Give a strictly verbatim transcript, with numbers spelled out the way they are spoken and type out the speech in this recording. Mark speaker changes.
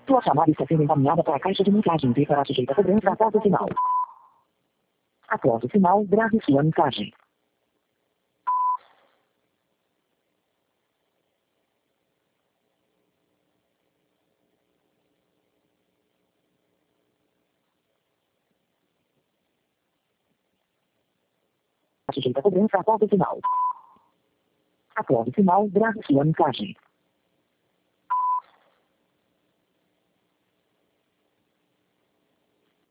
Speaker 1: Sua chamada está sendo encaminhada para a caixa de mensagens e será sujeita a cobrança após o sinal. Após o sinal, grave sua mensagem. Sujeita a cobrança após o sinal. Após o sinal, grave sua mensagem.